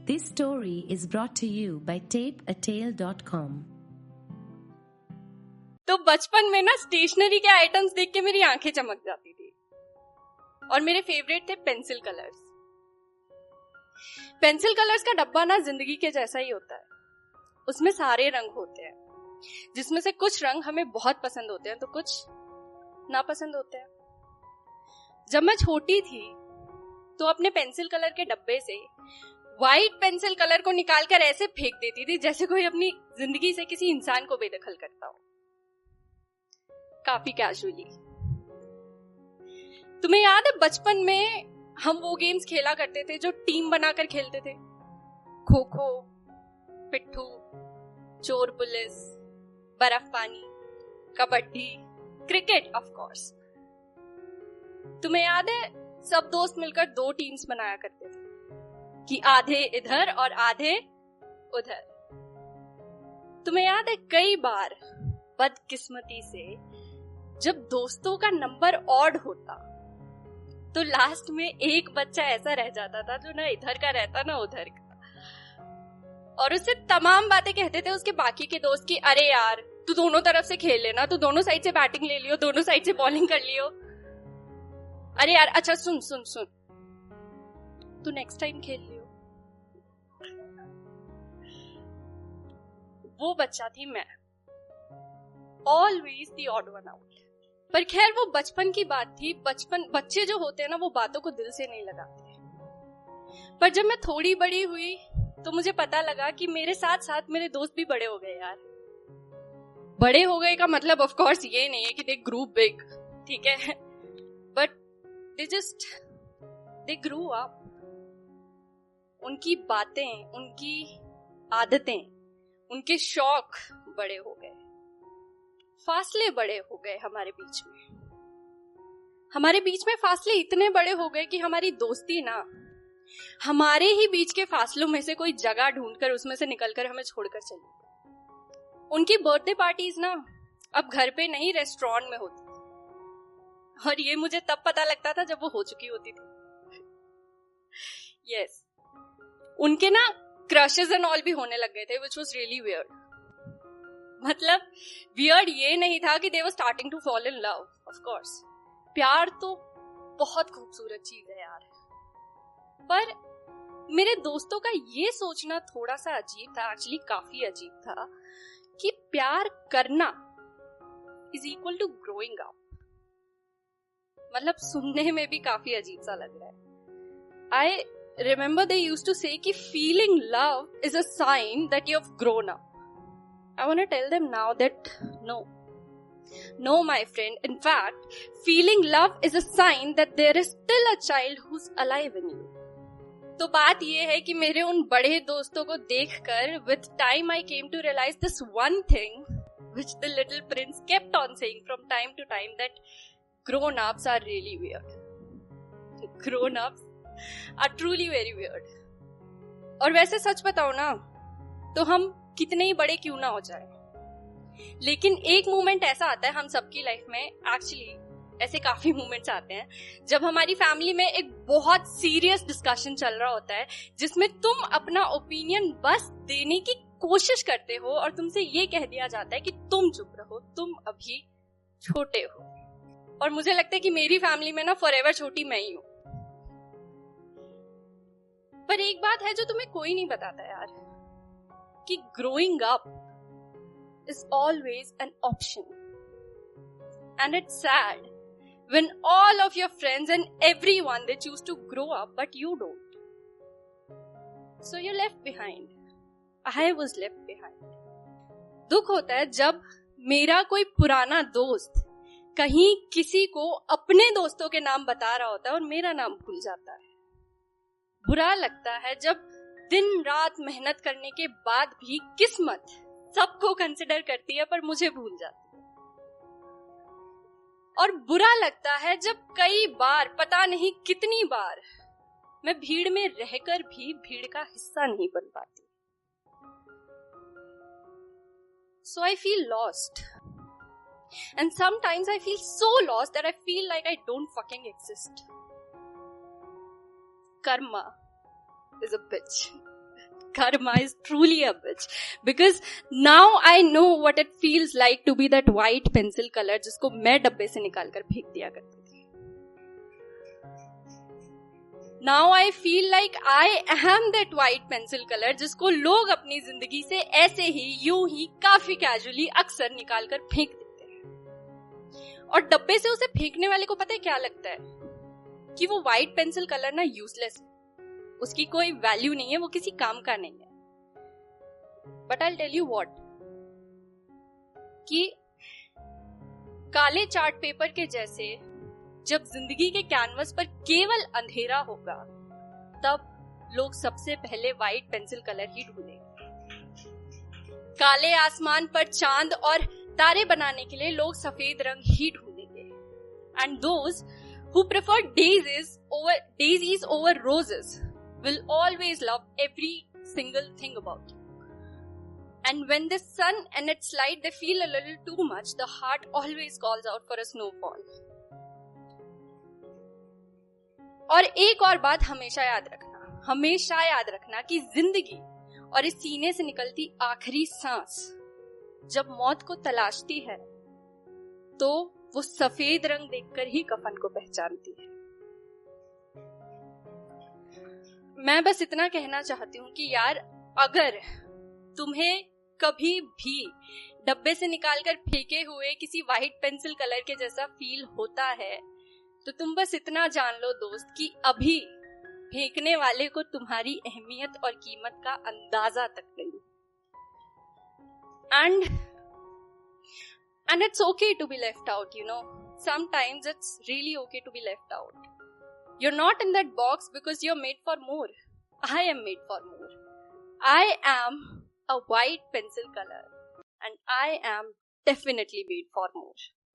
This story is brought to you by tapeatale.com. तो बचपन में ना स्टेशनरी के आइटम्स देख के मेरी आंखें चमक जाती थी और मेरे फेवरेट थे पेंसिल कलर्स। पेंसिल कलर्स का डब्बा ना जिंदगी के जैसा ही होता है। उसमें सारे रंग होते हैं, जिसमें से कुछ रंग हमें बहुत पसंद होते हैं तो कुछ नापसंद होते हैं। जब मैं छोटी थी तो अपने पेंसिल कलर के डब्बे से व्हाइट पेंसिल कलर को निकालकर ऐसे फेंक देती थी जैसे कोई अपनी जिंदगी से किसी इंसान को बेदखल करता हो, काफी कैजुअली। तुम्हें याद है बचपन में हम वो गेम्स खेला करते थे जो टीम बनाकर खेलते थे? खो खो, पिट्ठू, चोर पुलिस, बर्फ पानी, कबड्डी, क्रिकेट ऑफ कोर्स। तुम्हें याद है सब दोस्त मिलकर 2 टीम्स बनाया करते थे कि आधे इधर और आधे उधर। तुम्हें याद है कई बार बदकिस्मती से जब दोस्तों का नंबर ऑड होता तो लास्ट में एक बच्चा ऐसा रह जाता था जो ना इधर का रहता ना उधर का, और उससे तमाम बातें कहते थे उसके बाकी के दोस्त की, अरे यार तू दोनों तरफ से खेल लेना, तू दोनों साइड से बैटिंग ले लियो, दोनों साइड से बॉलिंग कर लियो। अरे यार अच्छा सुन सुन सुन, तू नेक्स्ट टाइम खेल लियो। वो बच्चा थी मैं, always the odd one out. पर खैर वो बचपन की बात थी। बच्चे जो होते हैं ना वो बातों को दिल से नहीं लगाते। पर जब मैं थोड़ी बड़ी हुई तो मुझे पता लगा कि मेरे साथ साथ मेरे दोस्त भी बड़े हो गए यार। बड़े हो गए का मतलब ऑफ कोर्स ये नहीं है कि दे ग्रू बिग, ठीक है, बट दे ग्रू अप। उनकी बातें, उनकी आदतें, उनके शौक बड़े हो गए, फासले बड़े हो गए हमारे बीच में फासले इतने बड़े हो गए कि हमारी दोस्ती ना हमारे ही बीच के फासलों में से कोई जगह ढूंढकर उसमें से निकलकर हमें छोड़कर चली। उनकी बर्थडे पार्टीज ना अब घर पे नहीं रेस्टोरेंट में होती, और ये मुझे तब पता लगता था जब वो हो चुकी होती थी। यस, उनके ना क्रशेस एंड ऑल भी होने लग गए थे, व्हिच वाज रियली वियर्ड। मतलब वियर्ड ये नहीं था कि they were starting to fall in love. Of course प्यार तो बहुत खूबसूरत चीज है यार, पर मेरे दोस्तों का ये सोचना थोड़ा सा अजीब था, एक्चुअली काफी अजीब था, कि प्यार करना is equal to growing up. मतलब सुनने में भी काफी अजीब सा लग रहा है। आई remember they used to say कि feeling love is a sign that you have grown up. I want to tell them now that no my friend, in fact feeling love is a sign that there is still a child who's alive in you. तो बात ये है कि मेरे उन बड़े दोस्तों को देखकर with time I came to realize this one thing which the little prince kept on saying from time to time, that grown ups are really weird. Grown ups are truly very weird. और वैसे सच बताओ ना तो हम कितने ही बड़े क्यों ना हो जाए, लेकिन एक मोमेंट ऐसा आता है हम सबकी लाइफ में, एक्चुअली ऐसे काफी मोमेंट्स आते हैं जब हमारी फैमिली में एक बहुत सीरियस डिस्कशन चल रहा होता है जिसमें तुम अपना ओपिनियन बस देने की कोशिश करते हो और तुमसे ये कह दिया जाता है कि तुम चुप रहो, तुम अभी छोटे हो। और मुझे लगता है कि मेरी फैमिली में ना फॉरएवर छोटी मैं ही हूं। पर एक बात है जो तुम्हें कोई नहीं बताता यार, कि growing up is always an option, and it's sad when all of your friends and everyone they choose to grow up but you don't, so you left behind. I was left behind. दुख होता है जब मेरा कोई पुराना दोस्त कहीं किसी को अपने दोस्तों के नाम बता रहा होता है और मेरा नाम भूल जाता है। बुरा लगता है जब दिन रात मेहनत करने के बाद भी किस्मत सबको कंसिडर करती है पर मुझे भूल जाती है। और बुरा लगता है जब कई बार, पता नहीं कितनी बार, मैं भीड़ में रहकर भी भीड़ का हिस्सा नहीं बन पाती। So I feel lost. And sometimes I feel so lost that I feel like I don't fucking exist. Karma is a bitch. karma is truly a bitch. Because now I know what it feels like to be that white pencil color जिसको मैं डब्बे से निकाल कर फेंक दिया करती थी. Now I feel like I am that white pencil color जिसको लोग अपनी जिंदगी से ऐसे ही यूं ही काफी कैजुअली अक्सर निकाल कर फेंक देते हैं. और डब्बे से उसे फेंकने वाले को पता है क्या लगता है कि वो व्हाइट पेंसिल कलर ना यूजलेस है, उसकी कोई वैल्यू नहीं है, वो किसी काम का नहीं है. But I tell you what, कि काले चार्ट पेपर के जैसे जब जिंदगी के कैनवस पर केवल अंधेरा होगा तब लोग सबसे पहले व्हाइट पेंसिल कलर ही ढूंढेंगे. काले आसमान पर चांद और तारे बनाने के लिए लोग सफेद रंग ही ढूंढेंगे. And those who prefer daisies over roses will always love every single thing about you. And when the sun and its light they feel a little too much, the heart always calls out for a snowfall. और एक और बात हमेशा याद रखना कि जिंदगी और इस सीने से निकलती आखिरी सांस जब मौत को तलाशती है तो वो सफेद रंग देखकर ही कफन को पहचानती है. मैं बस इतना कहना चाहती हूँ कि यार, अगर तुम्हें कभी भी डब्बे से निकालकर फेंके हुए किसी व्हाइट पेंसिल कलर के जैसा फील होता है तो तुम बस इतना जान लो दोस्त कि अभी फेंकने वाले को तुम्हारी अहमियत और कीमत का अंदाजा तक नहीं. And it's okay to be left out, you know. Sometimes it's really okay to be left out. You're not in that box because you're made for more. I am made for more. I am a white pencil color and I am definitely made for more.